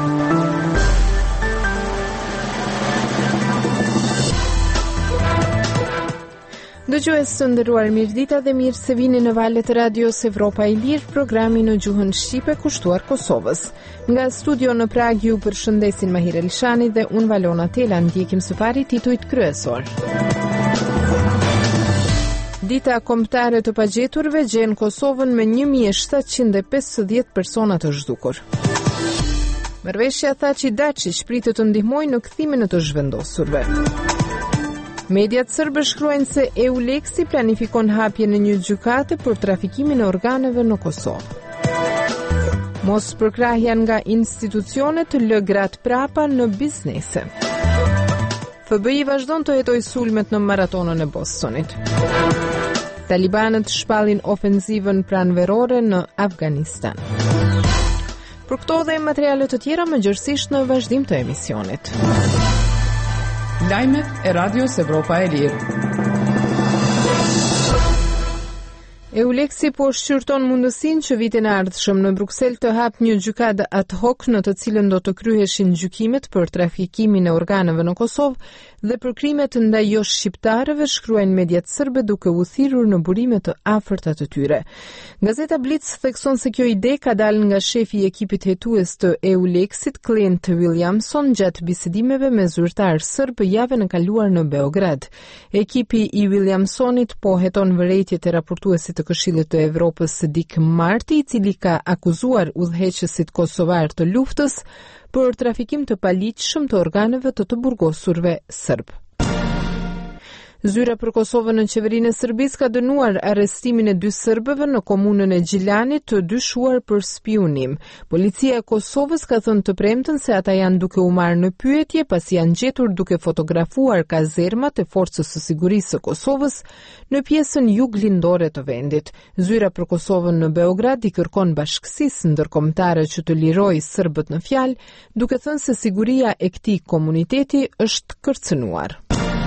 Dëgjues të nderuar, mirëdita dhe mirë se vini në valët e radios Evropa e Lirë, programi në gjuhën shqipe kushtuar Kosovës. Nga studio në Prag ju përshëndesin Mahir Elshani dhe unë Valona Tela, ndjekim së pari titujt kryesor. Dita kombëtare të pagjeturve gjen Kosovën me 1750 persona të zhdukur. Marrëveshja Thaçi Daçi pritet të ndihmojë në kthimin e të zhvendosurve. Mediat sërbe shkruajnë se EULEX-i planifikon hapje në një gjykate për trafikimin e organeve në Kosovë. Mos përkrahja nga institucionet të lë gratë prapa në biznese. FBI vazhdon të hetojë sulmet në maratonën e Bostonit. Talibanët shpallin ofenzivën pranverore në Afganistan. Për këto dhe materiale të tjera më gjërësisht në vazhdim të emisionit. Lajmet e Radios Evropa e Lirë. EULEX-i po shqyrton mundësinë që vitin e ardhshëm në Bruksel të hap një gjykatë ad hoc në të cilën do të kryheshin gjykimet për trafikimin e organeve në Kosovë dhe për krimet ndaj jo shqiptarëve, shkruajnë mediat sërbe duke u thirrur në burime të afërta të tyre. Gazeta Blitz thekson se kjo ide ka dalë nga shefi i ekipit hetues të EULEX-it, Clint Williamson, gjatë bisedimeve me zyrtar sërb javën e kaluar në Beograd. Ekipi i Williamsonit po heton vërejtjet e raportuesit të Këshillit të Evropës Dick Marty, i cili ka akuzuar udhëheqësit kosovar të luftës për trafikim të paligjshëm të organeve të burgosurve sërb. Zyra për Kosovën në qeverinë e Serbisë ka dënuar arrestimin e 2 serbëve në komunën e Gjilanit të dyshuar për spionim. Policia e Kosovës ka thënë të premten se ata janë duke u marrë në pyetje pasi janë gjetur duke fotografuar kazermat e Forcës së Sigurisë së Kosovës në pjesën juglindore të vendit. Zyra për Kosovën në Beograd i kërkon bashkësisë ndërkombëtare që të lirojë serbët në fjalë, duke thënë se siguria e këtij komuniteti është kërcënuar.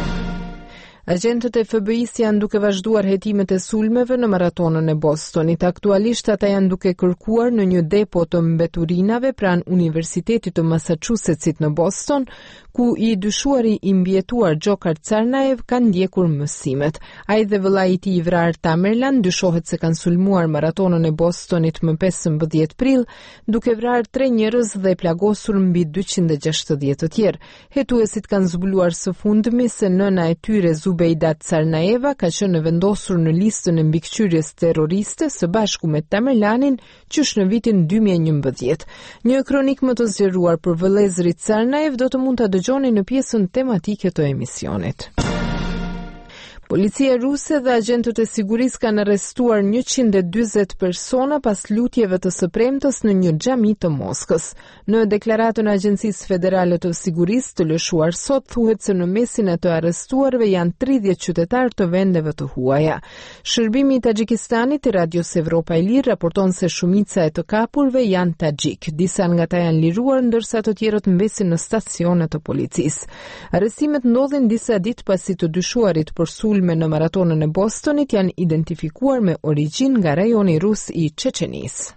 Agentët e FBI-s janë duke vazhduar hetimet e sulmeve në maratonën e Bostonit. Aktualisht ata janë duke kërkuar në një depo të mbeturinave pranë Universitetit të Massachusettsit në Boston, ku i dyshuari i mbjetuar Gjokar Carnaev kanë ndjekur mësimet. Ai dhe vëllai i tij i vrarë Tamerlan dyshohet se kanë sulmuar maratonën e Bostonit më 15 prill, duke vrarë 3 njerëz dhe plagosur mbi 260 të tjerë. Hetuesit kanë zbuluar së fundmi se nëna e tyre Zubeida Carnaeva ka qenë vendosur në listën e mbikëqyrjes terroriste së bashku me Tamerlanin qysh në vitin 2011. Një kronik më të zgjeruar për vëllezërit Carnaev do të mund ta dëgjoni në pjesën tematike të emisionit. Policia ruse dhe agentët e sigurisë kanë arrestuar 140 persona pas lutjeve të së premtës në një xhami të Moskës. Në deklaratën e Agjencisë Federale të Sigurisë të lëshuar sot thuhet se në mesin e të arrestuarve janë 30 qytetarë të vendeve të huaja. Shërbimi i Taxhikistanit i Radios Evropa e Lirë raporton se shumica e të kapurve janë taxhik. Disa nga ata janë liruar ndërsa të tjerët mbesin në stacione të policisë. Arrestimet ndodhin disa ditë pasi të dyshuarit për me në maratonën e Bostonit janë identifikuar me origjinë nga rajoni rus i Çeçenisë.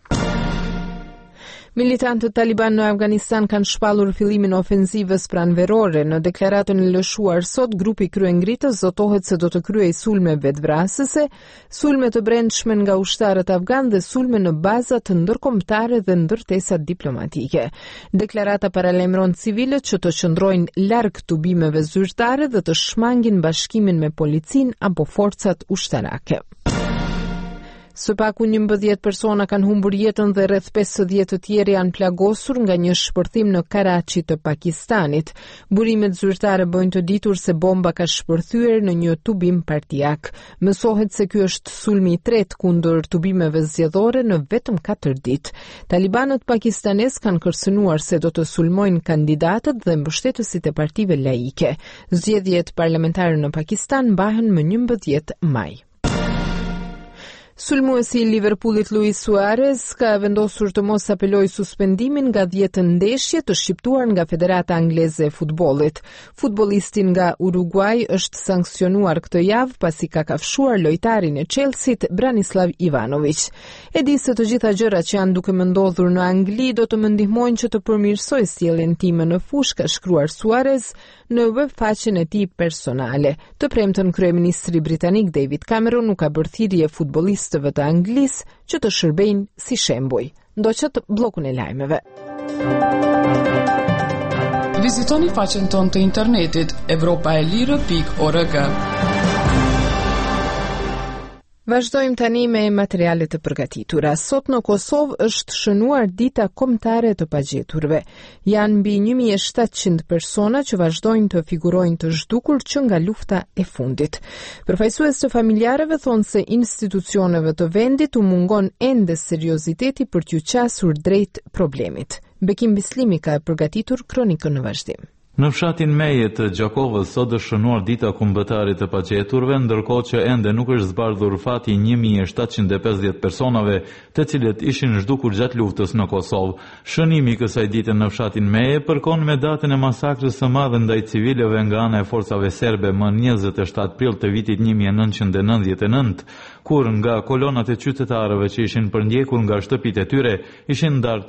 Militantët Taliban në Afganistan kanë shpallur fillimin e ofenzivës pranverore. Në deklaratën e lëshuar sot, grupi kryengritës zotohet se do të kryejë sulme vetvrasëse, sulme të brendshme nga ushtarët afgan dhe sulme në baza të ndërkombëtare dhe ndërtesa diplomatike. Deklarata paralajmëron civilët që të qëndrojnë larg tubimeve zyrtare dhe të shmangin bashkimin me policinë apo forcat ushtarake. Së paku 11 persona kanë humbur jetën dhe rreth 50 të tjerë janë plagosur nga një shpërthim në Karachi të Pakistanit. Burimet zyrtare bëjnë të ditur se bomba ka shpërthyer në një tubim partijak. Mësohet se ky është sulmi i tretë kundër tubimeve zgjedhore në vetëm 4 ditë. Talibanët pakistanes kanë kërcënuar se do të sulmojnë kandidatët dhe mbështetësit e partive laike. Zgjedhjet parlamentare në Pakistan mbahen më 11 maj. Sulmuesi i Liverpoolit Luis Suarez ka vendosur të mos apelojë suspendimin nga 10 ndeshje të shqiptuar nga Federata Angleze e Futbollit. Futbollistin nga Uruguay është sankcionuar këtë javë pasi ka kafshuar lojtarin e Chelsea-t Branislav Ivanović. E di se të gjitha gjërat që janë duke më ndodhur në Angli do të më ndihmojnë që të përmirësoj sjelljen time në fushë, ka shkruar Suarez në webfaqen e tij personale. Të premtën kryeministri britanik David Cameron nuk ka bërë thirrje futbollistëve të Anglisë që të shërbejnë si shembuj. Ndoqët bllokun e lajmeve. Vizitoni faqen tonë të internetit evropaelire.org. Vazhdojmë tani me materialet të përgatitura. Sot në Kosovë është shënuar dita kombëtare të pagjeturve. Janë mbi 1700 persona që vazhdojnë të figurojnë të zhdukur që nga lufta e fundit. Përfaqësues të familjarëve thonë se institucioneve të vendit u mungon ende serioziteti për t'u qasur drejt problemit. Bekim Bislimi ka përgatitur kronikën në vazhdim. Në fshatin Meje të Gjakovës sot është shënuar dita kombëtare të pagjeturve, ndërkohë që ende nuk është zbardhur fati 1750 personave të cilët ishin zhdukur gjatë luftës në Kosovë. Shënimi kësaj dite në fshatin Meje përkon me datën e masakrës së madhe ndaj civilëve nga ana e forcave serbe më 27 prill të vitit 1999, kur nga kolonat e qytetarëve që ishin përndjekur nga shtëpitë e tyre ishin ndarë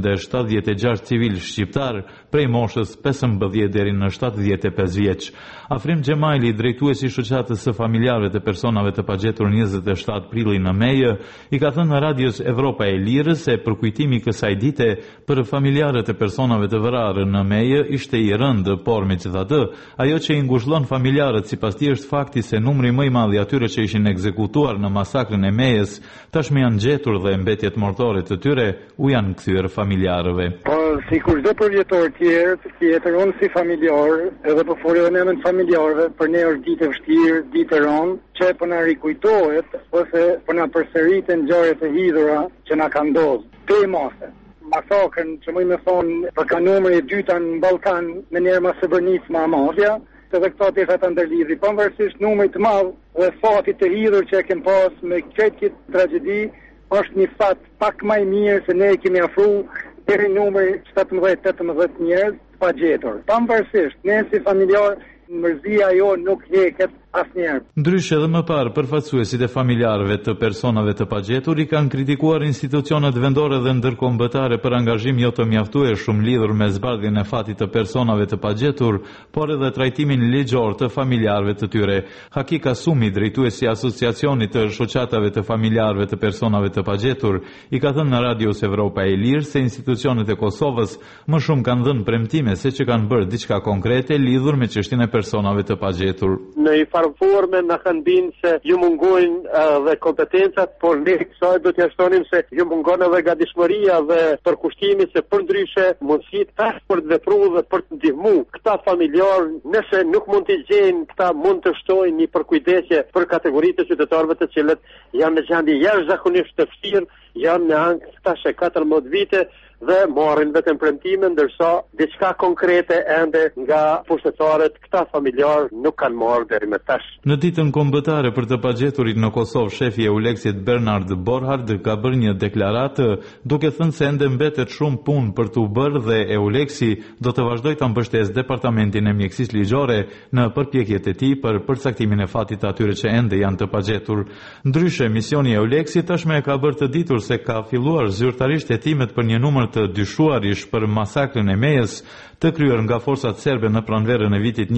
376 civil shqiptar prej moshës 15 deri në 75 vjeç. Afrim Xhemaili, drejtuesi i shoqatës së familjarëve të personave të pagjetur 27 prilli në Meje, i ka thënë në radios Evropa e Lirë se përkujtimi kësaj dite për familjarët e personave të vrarë në Meje ishte i rëndë, por megjithatë, ajo që i ngushëllon familjarët sipas tij është fakti se numri më i madh i atyre që ishin ekzekutuar në masakrën e Mejës tashmë janë gjetur dhe mbetjet mortore të tyre u janë kthyer familjarëve. Si kur çdo përvjetor tjerë, si jetëron si familjar, edhe po foli edhe në emër të familjarëve, për ne është ditë e vështirë, ditë e rëndë, që po na rikujtohet ose po na përsëriten ngjarjet e hidhura që na kanë ndodhur. Temase masakrën që më me thonë për ka numri e dyta në Ballkan në njerë ma Srebrenicë ma Amadja, edhe këta të isha të ndërlidhi, pavarësisht numrit të madh dhe fatit të hidhur që e kem pas me këtë tragedi, është një fat pak më i mirë se ne kemi afruar deri numri 17-18 njerëz pa gjetur. Pavarësisht, ne si familjar, mërzia jo nuk heket asnjëherë. Ndryshe edhe më parë, përfaqësuesit e familjarëve të personave të pagjetur i kanë kritikuar institucionet vendore dhe ndërkombëtare për angazhim jo të mjaftueshëm lidhur me zbardhjen e fatit të personave të pagjetur, por edhe trajtimin ligjor të familjarëve të tyre. Haki Kasumi, drejtuesi i Asociacionit të Shoqatave të Familjarëve të Personave të Pagjetur, i ka thënë në Radios Evropa e Lirë se institucionet e Kosovës më shumë kanë dhënë premtime se që kanë bërë diçka konkrete lidhur me çështjen e personave të pagjetur. Në forme në kanë binë se ju mungojnë dhe kompetencat, por ne kësaj do t'ja shtonim se ju mungon edhe gatishmëria dhe përkushtimi se për ndryshe mundësit tash për të vepruar dhe për të ndihmu. Këta familjar, nëse nuk mund t'i gjejnë, këta mund të shtojnë një përkujdesje për kategoritë të qytetarëve të cilët janë në gjendje jashtëzakonisht të vështirë, janë në ankth tash 14 vite dhe marrin vetëm premtime, ndërsa diçka konkrete ende nga pushtetarët këta familjar nuk kanë marrë deri më tash. Në ditën kombëtare për të pagjeturit në Kosovë, shefi i Euleksit Bernard Borhard ka bërë një deklaratë duke thënë se ende mbetet shumë punë për t'u bërë dhe Euleksi do të vazhdojë ta mbështesë departamentin e mjekësisë ligjore në përpjekjet e tij për përcaktimin e fatit të atyre që ende janë të pagjetur. Ndryshe, misioni i Euleksit tashmë e ka bërë të ditur se ka filluar zyrtarisht hetimet për një numër të dyshuarish për masakrën e Mejës të kryer nga forcat serbe në pranverën e vitit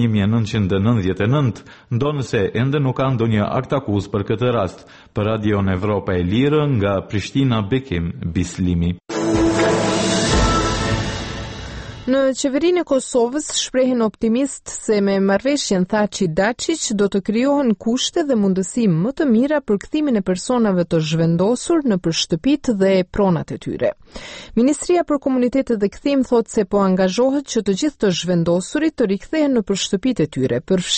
1999, ndonëse ende nuk ka ndonjë akt akuz për këtë rast. Për Radion Evropa e Lirë nga Prishtina, Bekim Bislimi. Në qeverinë e Kosovës shprehen optimist se me marrëveshjen Thaçi-Daçiq do të krijohen kushte dhe mundësi më të mira për kthimin e personave të zhvendosur në shtëpitë dhe pronat e tyre. Ministria për Komunitetet dhe Kthim thotë se po angazhohet që të gjithë të zhvendosurit të rikthehen në shtëpitë e tyre, përfshir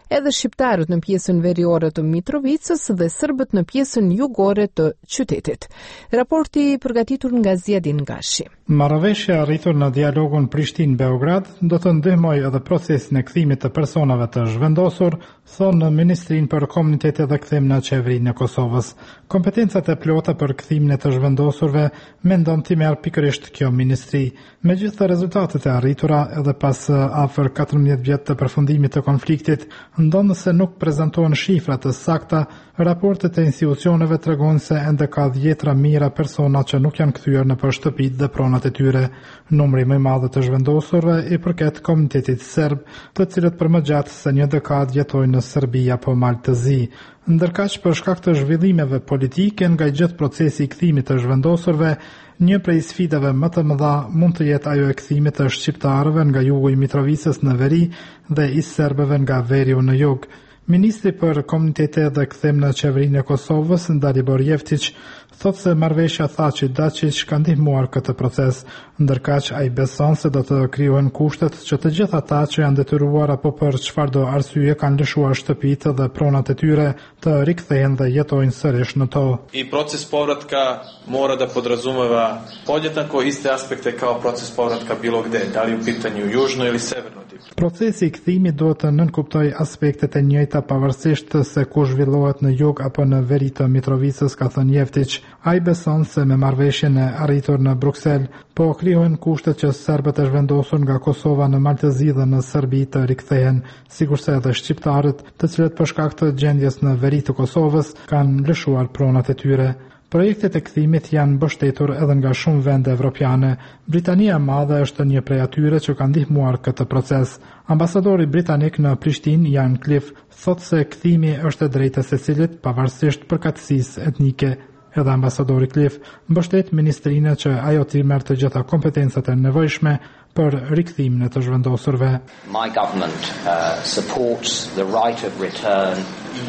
edhe shqiptarët në pjesën veriore të Mitrovicës dhe serbët në pjesën jugore të qytetit. Raporti përgatitur nga Ziadin Gashi. Marrëveshja arritur në dialogun Prishtinë-Beograd do të ndihmojë edhe procesin e kthimit të personave të zhvendosur, thonë Ministrinë për Komunitete dhe Kthim në Qeverinë e Kosovës. Kompetencat e plota për kthimin e të zhvendosurve mendon të merr pikërisht kjo ministri. Megjithatë rezultatet e arritura edhe pas afër 14 vjet të përfundimit të konfliktit, ndonë se nuk prezantohen shifra të sakta, raportet e institucioneve tregojnë se ende ka dhjetra mijëra persona që nuk janë kthyer në shtëpitë dhe pronat e tyre. Numri më i madh të zhvendosurve i përket komunitetit serb, të cilët për më gjatë se një dekadë jetojnë në Serbi apo Maltëzi. Ndërkaq për shkak të zhvillimeve politike nga gjithë procesi i kthimit të zhvendosurve, një prej sfidave më të mëdha mund të jetë ajo e kthimit të shqiptarëve nga jugu i Mitrovicës në veri dhe i serbëve nga veriu në jug. Ministri për Komunitete dhe Kthim në Qeverinë e Kosovës, Dalibor Jeftić, thotë se marrëveshja Thaçi-Daçiç ka ndihmuar këtë proces, ndërkaq ai beson se do të krijohen kushtet që të gjithë ata që janë detyruar apo për çfarëdo arsye kanë lëshuar shtëpitë dhe pronat e tyre të rikthehen dhe jetojnë sërish në to. I proces povratka mora da podrazumeva podjednako iste aspekte kao proces povratka bilo gde, da li u pitanju južno ili severno. Procesi i kthimit duhet të nënkuptojë aspektet e njëjta pavarësisht se ku zhvillohet në jug apo në veri të Mitrovicës, ka thënë Jeftić. Ai beson se me marrëveshjen e arritur në Bruksel, po krijohen kushtet që serbët e zhvendosur nga Kosova në Maltëzi dhe në Serbi të rikthehen, sikurse edhe shqiptarët, të cilët për shkak të gjendjes në veri të Kosovës kanë lëshuar pronat e tyre. Projektet e kthimit janë mbështetur edhe nga shumë vende evropiane. Britania e Madhe është një prej atyre që ka ndihmuar këtë proces. Ambasadori britanik në Prishtinë, Ian Cliff, thotë se kthimi është e drejtë e secilit pavarësisht përkatësisë etnike. Edhe ambasadori Cliff mbështet ministrinë që ajo të merr të gjitha kompetencat e nevojshme për rikthimin e të zhvendosurve. My government supports the right of return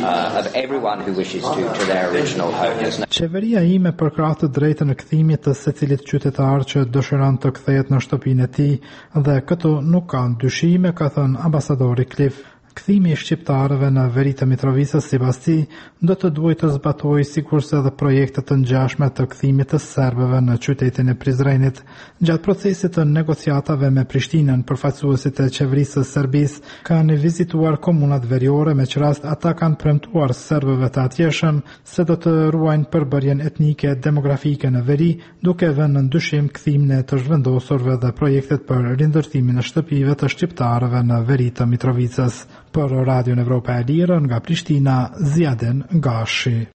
of everyone who wishes to their original homes. Qeveria ime përkrah të drejtën e kthimit të secilit qytetar që dëshiron të kthehet në shtëpinë e tij dhe këtu nuk ka dyshime, ka thënë ambasadori Cliff. Kthimi i shqiptarëve në veri të Mitrovicës sipas tij do të duhet të zbatojë sikurse edhe projekte të ngjashme të kthimit të serbëve në qytetin e Prizrenit. Gjatë procesit të negociatave me Prishtinën, përfaqësuesit e qeverisë së Serbisë kanë vizituar komunat veriore, me që rast ata kanë premtuar serbëve të atjeshëm se do të ruajnë përbërjen etnike demografike në veri, duke vënë në dyshim kthimin e të zhvendosurve dhe projektet për rindërtimin e shtëpive të shqiptarëve në veri të Mitrovicës. Për Radion Evropa e Lirë nga Prishtina, Ziadin Gashi.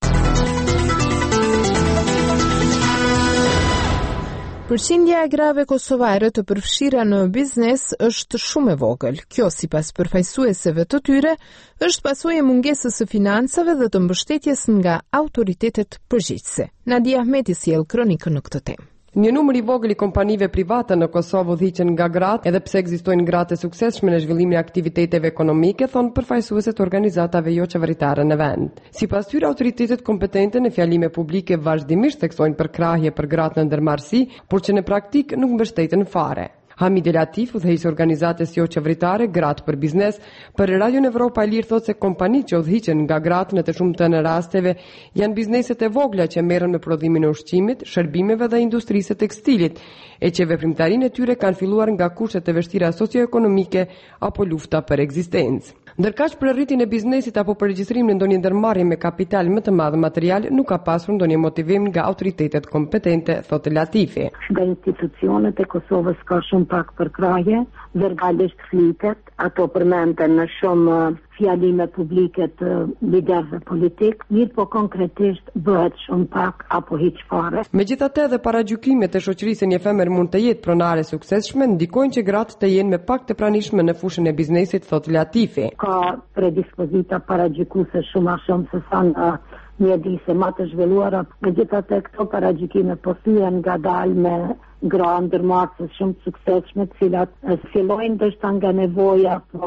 Përqindja e grave kosovare të përfshira në biznes është shumë e vogël. Kjo, sipas përfaqësuesve të tyre, është pasojë e mungesës së financave dhe të mbështetjes nga autoritetet përgjegjëse. Nadia Ahmeti sjell kronikën në këtë temë. Një numër i vogël i kompanive private në Kosovë udhëhiqen nga gratë, edhe pse ekzistojnë gratë e suksesshme në zhvillimin e aktiviteteve ekonomike, thonë përfaqësuesit e organizatave jo qeveritare në vend. Sipas tyre, autoritetet kompetente në fjalime publike vazhdimisht theksojnë përkrahje për gratë në ndërmarrësi, por që në praktik nuk mbështeten fare. Hamid El Latif, udhëheqës organizatës jo qeveritare Gratë për Biznes, për Radion Evropa e Lirë thotë se kompanitë që udhëhiqen nga gratë në të shumtën e rasteve janë bizneset e vogla që merren me prodhimin e ushqimit, shërbimeve dhe industrisë tekstilit, e që veprimtarinë e tyre kanë filluar nga kushtet e vështira socioekonomike apo lufta për ekzistencë. Ndërkaq për rritjen e biznesit apo për regjistrimin e ndonjë ndërmarrje me kapital më të madh material nuk ka pasur ndonjë motivim nga autoritetet kompetente, thotë Latifi. Nga institucionet e Kosovës ka shumë pak përkrahje, verbalisht flitet, ato përmenden në shumë fjalime publike të liderëve politik, mirë po konkretisht bëhet shumë pak apo hiç fare. Megjithatë, edhe paragjykimet e shoqërisë një femër mund të jetë pronare suksesshme, ndikojnë që gratë të jenë me pak të pranishme në fushën e biznesit, thotë Latifi. Ka predispozita paragjykuese shumë a shumë se sa në mjedise më të zhvilluara. Megjithatë, këto paragjykime po thyen ngadalë me gra ndërmarrëse shumë të suksesshme, të cilat fillojnë ndoshta nga nevoja, po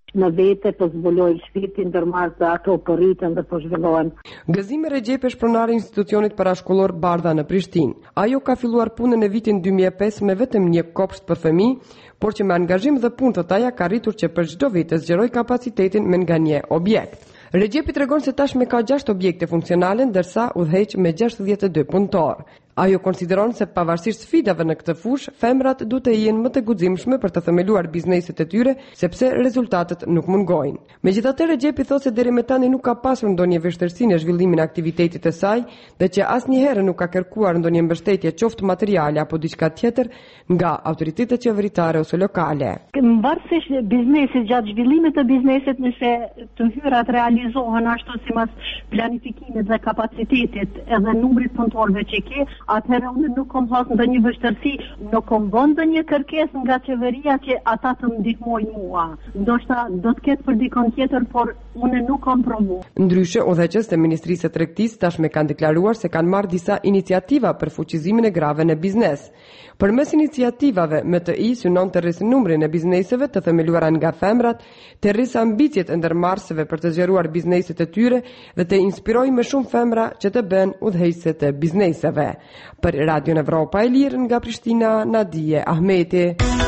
në vete, po zbulojnë shpirtin, ndërmarrë dhe ato po rritën dhe po zhvillohen. Gëzime Recep është pronari i institucionit parashkollor Bardha në Prishtinë. Ajo ka filluar punën në vitin 2005 me vetëm një kopsht për fëmijë, por që me angazhim dhe punë të taja ka rritur që për çdo vit të zgjerojë kapacitetin me nga një objekt. Recepi tregon se tashmë ka 6 objekte funksionale, ndërsa udhëheq me 62 punëtor. Ajo konsideron se pavarësisht sfidave në këtë fushë, femrat duhet të jenë më të guximshme për të themeluar bizneset e tyre, sepse rezultatet nuk mungojnë. Megjithatë, Recepi thotë se deri më tani nuk ka pasur ndonjë vështirësi në zhvillimin e aktivitetit të saj dhe që asnjëherë nuk ka kërkuar ndonjë mbështetje qoftë materiale apo diçka tjetër nga autoritetet qeveritare ose lokale. Varësisht biznesit, gjatë zhvillimit të biznesit, nëse të hyrat realizohen ashtu sipas planifikimit dhe kapacitetit edhe numrit punëtorëve që ke, atëherë unë nuk kam pas ndonjë vështirësi, nuk kam vënë ndonjë kërkesë nga qeveria që ata të më ndihmojnë mua. Ndoshta do të ketë për dikon tjetër, por unë nuk kam provu. Ndryshe, udhëheqës të Ministrisë së Tregtisë tashmë kanë deklaruar se kanë marrë disa iniciativa për fuqizimin e grave në biznes. Përmes iniciativave, MTI synon të rrisë numrin e bizneseve të themeluara nga femrat, të rrisë ambicjet e ndërmarrësve për të zgjeruar bizneset e tyre dhe të inspirojë më shumë femra që të bëhen udhëheqëse të bizneseve. Për Radio Evropa e Lirë nga Prishtina, Nadije Ahmeti.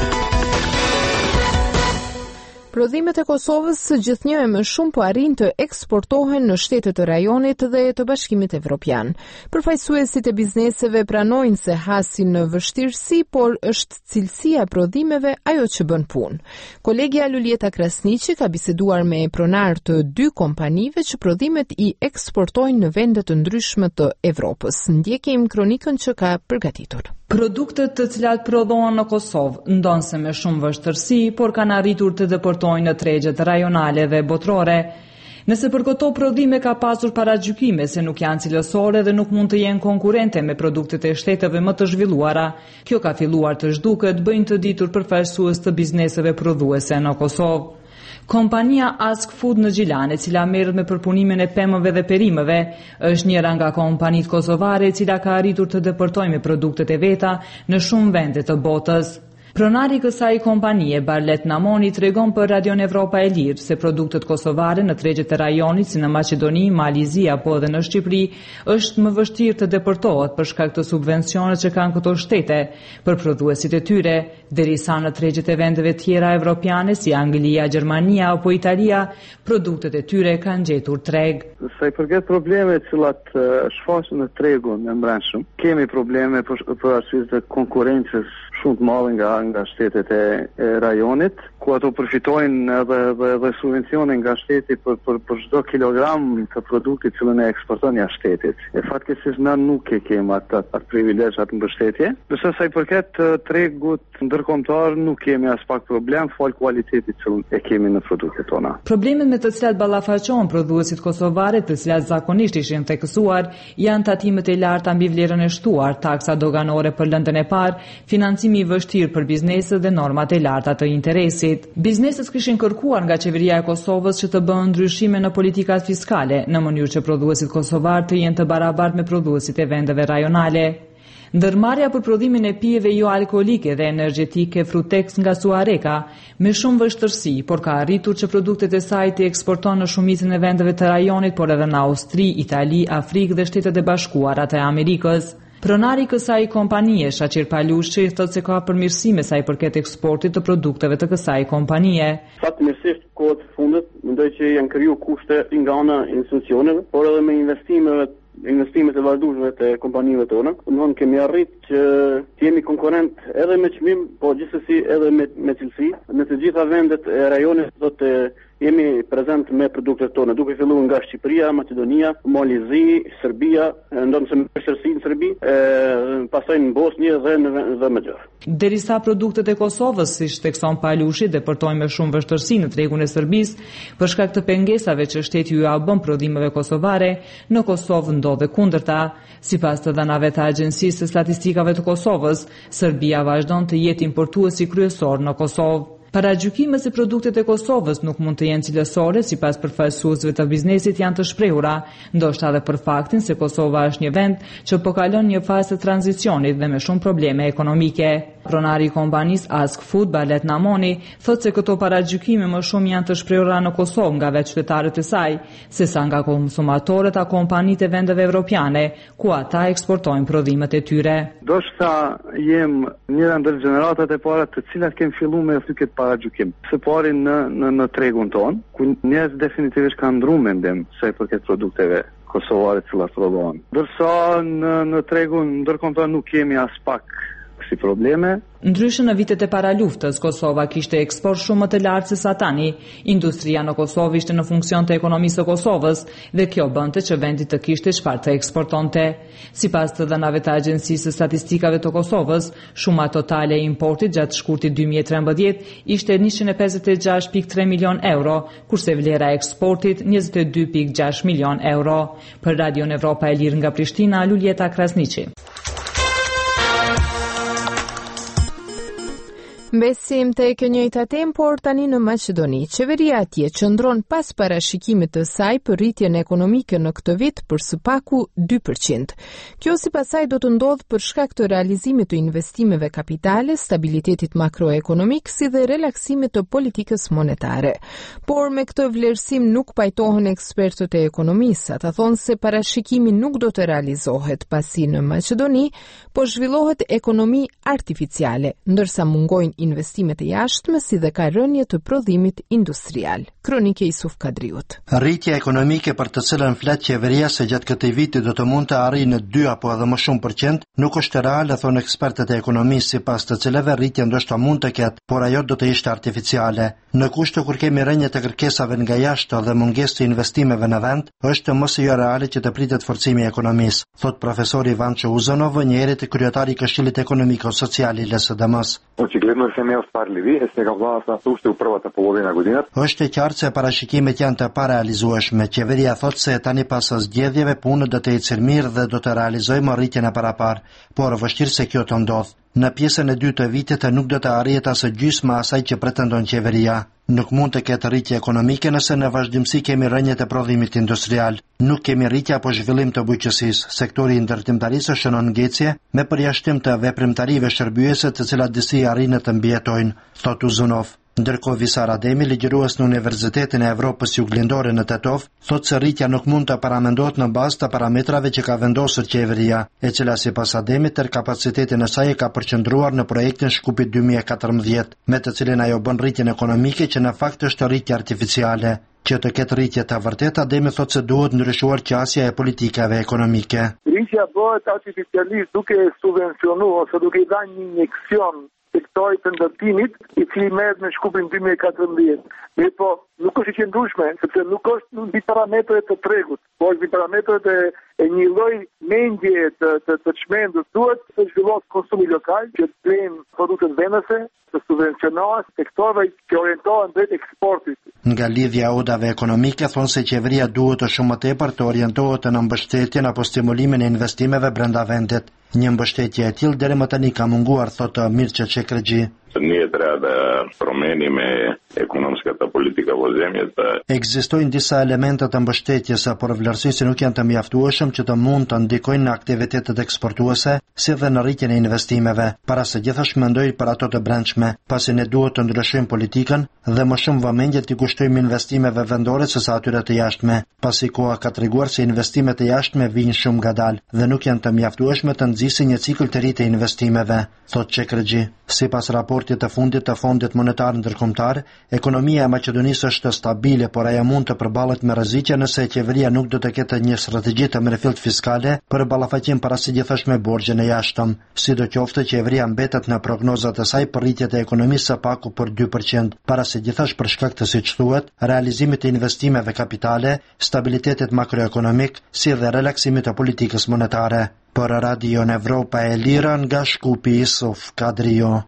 Prodhimet e Kosovës gjithnjë e më shumë po arrin të eksportohen në shtetet e rajonit dhe të Bashkimit Evropian. Përfaqësuesit e bizneseve pranojnë se hasin në vështirësi, por është cilësia e prodhimeve ajo që bën punë. Kolegja Lulieta Krasniqi ka biseduar me pronar të 2 kompanive që prodhimet i eksportojnë në vende të ndryshme të Evropës. Ndjekim kronikën që ka përgatitur. Produktet të cilat prodhohen në Kosovë ndonse me shumë vështirësi, por kanë arritur të deportojnë në tregjet rajonale dhe botërore. Nëse për këto prodhime ka pasur paragjykime se nuk janë cilësore dhe nuk mund të jenë konkurrente me produktet e shteteve më të zhvilluara, kjo ka filluar të zhduket, bëjnë të ditur përfaqësues të bizneseve prodhuese në Kosovë. Kompania Ask Food në Gjilan, e cila merret me përpunimin e pemëve dhe perimëve, është njëra nga kompanitë kosovare e cila ka arritur të deportojë me produktet e veta në shumë vende të botës. Pronari i kësaj kompanie, Barlet Namoni, tregon për Radio Evropa e Lirë se produktet kosovare në tregjet e rajonit si në Maqedoni, Malizi apo edhe në Shqipëri është më vështirë të deportohet për shkak të subvencioneve që kanë këto shtete për prodhuesit e tyre, derisa në tregjet e vendeve tjera evropiane si Anglia, Gjermania apo Italia, produktet e tyre kanë gjetur treg. Sa i përket problemeve të cilat shfaqen në tregun e brendshëm, kemi probleme për arsye të konkurrencës shumë të madhe nga shtetet e rajonit, ku ato përfitojnë edhe subvencione nga shteti për çdo kilogram të produktit që ne eksportojmë jashtë shtetit. E fatkeqësisht na nuk kemi atë privilegj, atë mbështetje. Përsa sa i përket tregut ndërkombëtar, nuk kemi as pak problem, fal kualitetit që e kemi në produktet tona. Problemet me të cilat ballafaqohen prodhuesit kosovarë, të cilat zakonisht ishin theksuar, janë tatimet e larta mbi vlerën e shtuar, taksa doganore për lëndën e parë, financimi i vështirë për bizneset dhe normat e larta të interesit. Bizneset kishin kërkuar nga qeveria e Kosovës që të bëhen ndryshime në politikat fiskale, në mënyrë që prodhuesit kosovar të jenë të barabartë me prodhuesit e vendeve rajonale. Ndërmarrja për prodhimin e pijeve jo alkoolike dhe energjetike Frutex nga Suareka me shumë vështirësi, por ka arritur që produktet e saj të eksporton në shumicën e vendeve të rajonit, por edhe në Austri, Itali, Afrikë dhe Shtetet e Bashkuara të Amerikës. Pronari kësaj kompanie, Shaqir Palushi, thotë se ka përmirësime sa i përket eksportit të produkteve të kësaj kompanie. Fatmirësisht kohët e fundit, mendoj që janë kriju kushte nga ana e institucioneve, por edhe me investimet e vazhdueshme të kompanive tona. Domthonë kemi arritë që të jemi konkurrent edhe me çmim, po gjithsesi edhe me cilësi. Në të gjitha vendet e rajonit do të jemi prezent me produktet tona, duke filluar nga Shqipëria, Maqedonia, Malizi, Serbia, ndonë me vështirësi në Serbi, pastaj në Bosnjë dhe më gjerë. Derisa produktet e Kosovës, siç thekson Palushi, deportojnë me shumë vështirësi në tregun e Serbisë, për shkak të pengesave që shteti ju bën prodhimeve kosovare, në Kosovë ndodhe kundërta. Sipas të dhënave të Agjencisë së Statistikave të Kosovës, Serbia vazhdon të jetë importuesi kryesor në Kosovë. Paragjykime se produktet e Kosovës nuk mund të jenë cilësore, sipas përfaqësuesve të biznesit janë të shprehura, ndoshta edhe për faktin se Kosova është një vend që po kalon një fazë tranzicionit dhe me shumë probleme ekonomike. Pronari i kompanisë Ask Food, Balet Namoni, thotë se këto paragjykime më shumë janë të shprehura në Kosovë nga vetë qytetarët e saj, sesa nga konsumatorët a kompanitë e vendeve evropiane, ku ata eksportojnë prodhimet e tyre. Do shta jem njëra ndër gjeneratat e para të cilat kemi filluar me këtë paragjykim. Së pari në tregun ton, ku njerëz definitivisht kanë ndruar mendim se për këtë produkteve kosovare të cilat prodhohen. Ndërsa në tregun ndërkombëtar nuk kemi as pak si probleme. Ndryshe në vitet e para luftës, Kosova kishte eksport shumë më të lartë se sa tani. Industria në Kosovë ishte në funksion të ekonomisë së Kosovës dhe kjo bënte që vendi të kishte çfarë të eksportonte. Sipas të dhënave të Agjencisë së Statistikave të Kosovës, shuma totale e importit gjatë shkurtit 2013 ishte 156.3 milion euro, kurse vlera e eksportit 22.6 milion euro. Për Radio Evropa e Lirë nga Prishtina, Luljeta Krasniqi. Besim të e njëjta temë, por tani në Maqedoni. Qeveria atje qëndron pas parashikimit të saj për rritjen ekonomike në këtë vit për së paku 2%. Kjo sipas saj do të ndodhë për shkak të realizimit të investimeve kapitale, stabilitetit makroekonomik si dhe relaksimit të politikës monetare. Por me këtë vlerësim nuk pajtohen ekspertët e ekonomisë, ata thonë se parashikimi nuk do të realizohet pasi në Maqedoni po zhvillohet ekonomi artificiale, ndërsa mungojnë investimet e jashtme si dhe ka rënje të prodhimit industrial. Kronike Isuf Kadriut. Rritja ekonomike për të cilën flet qeveria se gjatë këtij viti do të mund të arrijë në 2 apo edhe më shumë %, nuk është reale, thonë ekspertët e ekonomisë, sipas të cilëve rritja ndoshta mund të ketë, por ajo do të ishte artificiale. Në kushte kur kemi rënje të kërkesave nga jashtë dhe mungesë të investimeve në vend, është mos jo reale që të pritet forcimi i ekonomisë, thot profesori Ivan Uzanov, njëri të kryetari i Këshillit Ekonomiko-Social i LSDM-s. Është e qartë se parashikimet janë të parealizueshme. Qeveria thotë se tani pas zgjedhjeve punët do të ecin mirë dhe do të realizojmë rritjen e parapar, por vështirë se kjo të ndodh. Në pjesën e dytë të vitit nuk do të arrihet as gjysma asaj që pretendon qeveria. Nuk mund të ketë rritje ekonomike nëse në vazhdimsi kemi rënjet e prodhimit industrial. Nuk kemi rritje apo zhvillim të bujqësisë. Sektori i ndërtimtarisë shënon ngecje me përjashtim të veprimtarive shërbyese të cilat disi arrin të mbijetojnë, thot Uzunov. Ndërkohë Visar Ademi, ligjërues në Universitetin e Evropës Juglindore në Tetov, thotë se rritja nuk mund të paramendohet në bazë të parametrave që ka vendosur qeveria, e cila sipas Ademit tër kapacitetin e saj e ka përqendruar në projektin Shkupit 2014, me të cilin ajo bën rritjen ekonomike që në fakt është rritje artificiale. Që të ketë rritje të vërtetë, Ademi thotë se duhet ndryshuar qasja e politikave ekonomike. Rritja bëhet artificialisht duke subvencionuar ose duke i dhënë një injeksion sektorit të ndërtimit i cili merret me Shkupin 2014. Po nuk është i qëndrueshme, sepse nuk është mbi parametrat të tregut, por mbi parametrat e një lloj mendje të çmendur. Duhet të zhvillohet konsumi lokal, që të blejnë produktet vendase, të subvencionohen sektorëve që orientohen drejt eksportit. Nga lidhja udave ekonomike thonë se qeveria duhet të shumë më tepër të orientohet në mbështetjen apo stimulimin e investimeve brenda vendit. Një mbështetje e tillë deri më tani ka munguar, thotë Mirçe Çekregji. Nije treba da promenime ekonomskата politika vo zemlje. Ekzistojnë disa elemente të mbështetjes, por vlerësisht nuk janë të mjaftueshëm që të mund të ndikojnë në aktivitetet eksportuese, si dhe në rritjen e investimeve. Para se gjithashtu mendoj për ato të brendshme, pasi ne duhet të ndryshojmë politikën dhe më shumë vëmendje t'i kushtojmë investimeve vendore sesa atyre të jashtme, pasi koha ka treguar se investimet e jashtme vijnë shumë ngadalë dhe nuk janë të mjaftueshme të nxisin një cikël të ri të investimeve, thot Çekregji. Sipas raportit të fundit të Fondit Monetar Ndërkombëtar, ekonomia e Maqedonisë është stabile, por ajo mund të përballet me rreziqe nëse qeveria nuk do të ketë një strategji të mirëfillt fiskale për ballafaqim para së gjithashme borxhen e jashtëm. Sidoqoftë, qeveria mbetet në prognozat e saj për rritje të ekonomisë së paku për 2%, para së gjithashme për shkak të, siç thuhet, realizimit të investimeve kapitale, stabilitetit makroekonomik, si dhe relaksimit të politikës monetare. Për Radio Evropa e Lira nga Shkupi Isuf Kadrio.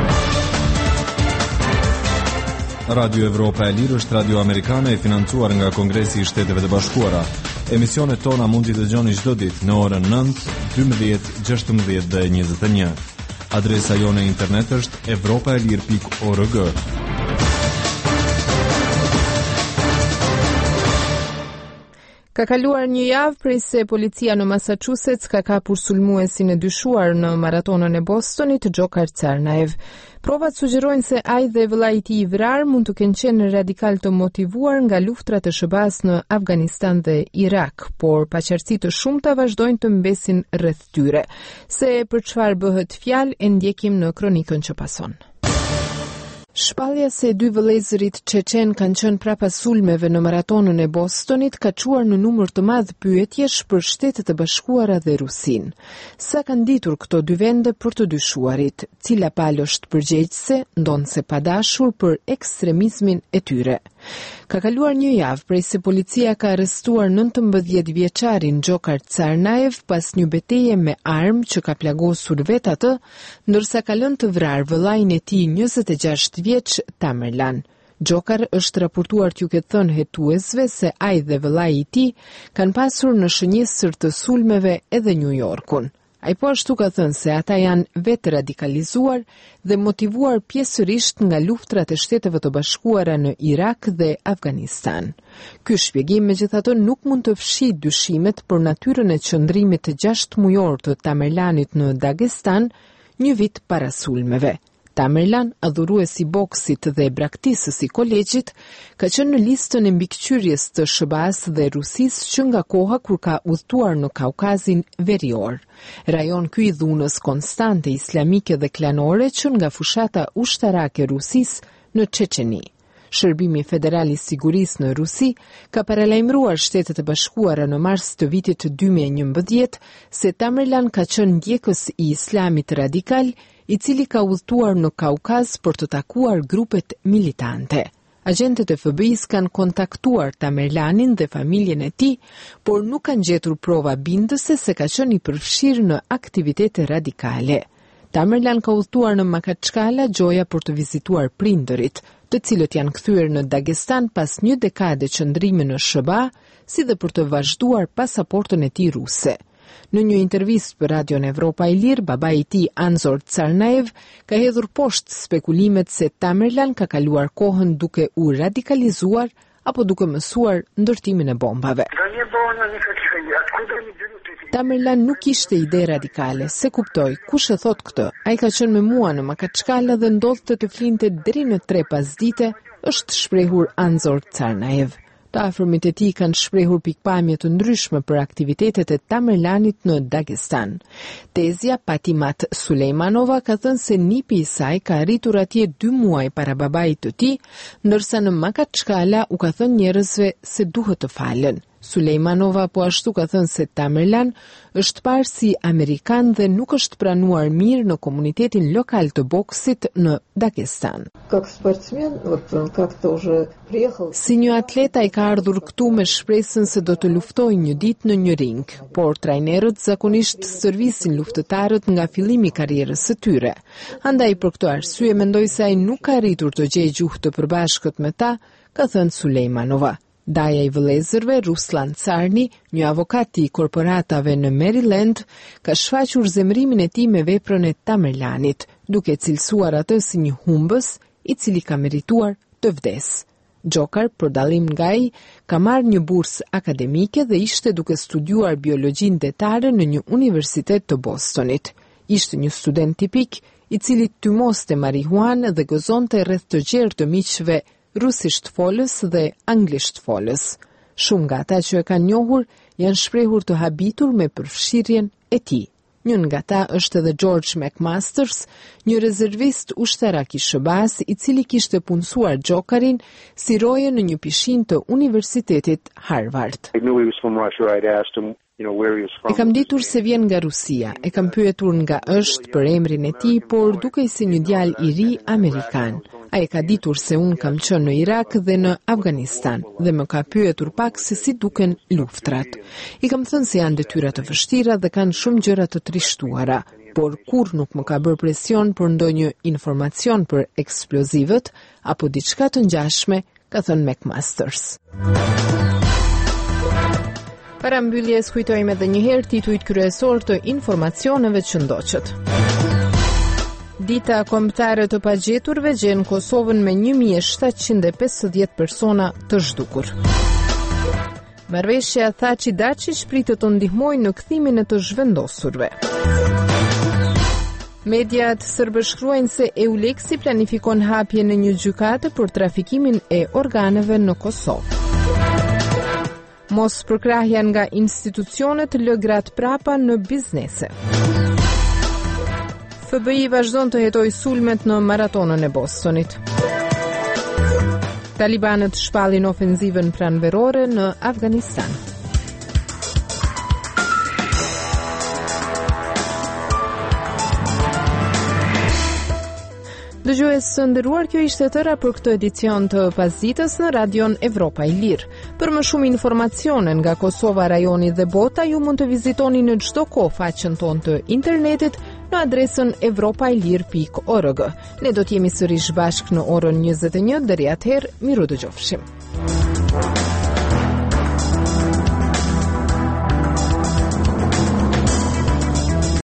Radio Evropa e Lirë është radio amerikane e financuar nga Kongresi i Shteteve të Bashkuara. Emisionet tona mund t'i dëgjoni çdo ditë në orën 9, 12, 16 dhe 21. Adresa jone internet është europaelir.org. Ka kaluar një javë prej se policia në Massachusetts ka kapur sulmuesin e dyshuar në maratonën e Bostonit, Gjokar Tsarnaev. Provat sugjerojnë se ai dhe vëllai i tij i vrar mund të kenë qenë radikal të motivuar nga luftrat e SBA-s në Afganistan dhe Irak, por paqartësi të shumta vazhdojnë të mbesin rreth tyre. Se për çfarë bëhet fjalë e ndjekim në kronikën që pason. Shpallja se dy vëllezërit çeçen kanë qenë prapa sulmeve në maratonën e Bostonit ka çuar në numër të madh pyetjesh për Shtetet e Bashkuara dhe Rusinë. Sa kanë ditur këto dy vende për të dyshuarit, cila palë është përgjegjëse, ndonse padashur për ekstremizmin e tyre. Ka kaluar një javë prej se policia ka arrestuar 19 vjeçarin Gjokar Tsarnaev pas një betejë me armë që ka plagosur vetë atë, ndërsa ka lënë të vrarë vëllain e tij 26 vjeç Tamerlan. Gjokar është raportuar t'ju ketë thënë hetuesve se ai dhe vëllai i tij kanë pasur në shënjesër të sulmeve edhe New Yorkun. Ai po ashtu ka thënë se ata janë vetë radikalizuar dhe motivuar pjesërisht nga luftrat e Shteteve të Bashkuara në Irak dhe Afganistan. Ky shpjegim megjithatë nuk mund të fshijë dyshimet për natyrën e qëndrimit të 6 mujor të Tamerlanit në Dagestan, një vit para sulmeve. Tamerlan, adhuruesi boksit dhe braktisës i kolegjit, ka qenë në listën e mbikëqyrjes të SBA-s dhe Rusisë që nga koha kur ka udhëtuar në Kaukazin Verior. Rajon ky i dhunës konstante islamike dhe klanore që nga fushata ushtarake Rusisë në Çeçeni. Shërbimi Federal i Sigurisë në Rusi ka paralajmëruar Shtetet e Bashkuara në mars të vitit 2011 se Tamerlan ka qenë ndjekës i Islamit radikal, i cili ka udhëtuar në Kaukaz për të takuar grupet militante. Agentët e FBI-s kanë kontaktuar Tamerlanin dhe familjen e tij, por nuk kanë gjetur prova bindëse se ka qenë i përfshirë në aktivitete radikale. Tamerlan ka udhëtuar në Makaçkala, Gjoja për të vizituar prindërit, të cilët janë kthyer në Dagestan pas një dekade qëndrimi në SBA, si dhe për të vazhduar pasaportën e tij ruse. Në një intervistë për Radion Evropa e Lirë, babai i tij Anzor Tsarnaev ka hedhur poshtë spekulimet se Tamerlan ka kaluar kohën duke u radikalizuar apo duke mësuar ndërtimin e bombave. Tamerlan nuk kishte ide radikale, se kuptoj, kush e thot këtë? Ai ka qenë me mua në Makaçkala dhe ndodhte të flinte deri në 3 pasdite, është shprehur Anzor Tsarnaev. Të afërmit e tij kanë shprehur pikpamje të ndryshme për aktivitetet e Tamerlanit në Dagestan. Tezja Patimat Sulejmanova ka thënë se nipi i saj ka arritur atje 2 muaj para babait të tij, ndërsa në Makaçkala u ka thënë njerëzve se duhet të falen. Sulejmanova po ashtu ka thënë se Tamerlan është parë si Amerikan dhe nuk është pranuar mirë në komunitetin lokal të boksit në Dagestan. Si një atlet ai ka ardhur këtu me shpresën se do të luftojë një ditë në një ring, por trajnerët zakonisht servisin luftëtarët nga fillimi i karrierës së tyre. Andaj për këtë arsye mendoj se ai nuk ka arritur të gjejë gjuhë të përbashkët me ta, ka thënë Sulejmanova. Daja i vëllezërve, Ruslan Carni, një avokat i korporatave në Maryland, ka shfaqur zemrimin e tij me veprën e Tamerlanit, duke cilësuar atë si një humbës i cili ka merituar të vdesë. Gjokar, për dallim nga ai, ka marrë një bursë akademike dhe ishte duke studiuar biologjinë detare në një universitet të Bostonit. Ishte një student tipik i cili tymoste marihuanë dhe gëzonte rreth të gjerë të miqve rusisht folës dhe anglisht folës. Shumë nga ata që e kanë njohur janë shprehur të habitur me përfshirjen e tij. Njën nga ta është edhe George McMasters, një rezervist ushtarak i SBA-s i cili kishte punësuar Gjokarin si roje në një pishin të Universitetit Harvard. E kam ditur se vjen nga Rusia, e kam pyetur nga është për emrin e tij, por dukej si një djalë i ri amerikan. Ai ka ditur se unë kam qenë në Irak dhe në Afganistan dhe më ka pyetur pak se si duken luftrat. I kam thënë se janë detyra të vështira dhe kanë shumë gjëra të trishtuara, por kur nuk më ka bërë presion për ndonjë informacion për eksplozivët apo diçka të ngjashme, ka thënë McMasters. Para mbylljes kujtojmë edhe një herë titujt kryesor të informacioneve që ndoqët. Dita kombëtare të pagjeturve gjen Kosovën me 1750 persona të zhdukur. Marrëveshja Thaçi-Daçi shpritet të ndihmojë në kthimin e të zhvendosurve. Mediat sërbë shkruajnë se EULEX-i planifikon hapje në një gjykate për trafikimin e organeve në Kosovë. Mos përkrahja nga institucionet lë gratë prapa në biznese. FBI vazhdon të hetojë sulmet në maratonën e Bostonit. Talibanët shpallin ofenzivën pranverore në Afganistan. Dëgjues së nderuar, kjo ishte tëra për këtë edicion të pasditës në Radion Evropa e Lirë. Për më shumë informacione nga Kosova, rajoni dhe bota, ju mund të vizitoni në çdo kohë faqen tonë të internetit në adresën evropaelir.org. Ne do të jemi sërish bashkë në orën 21, deri atëherë, miru dëgjofshim.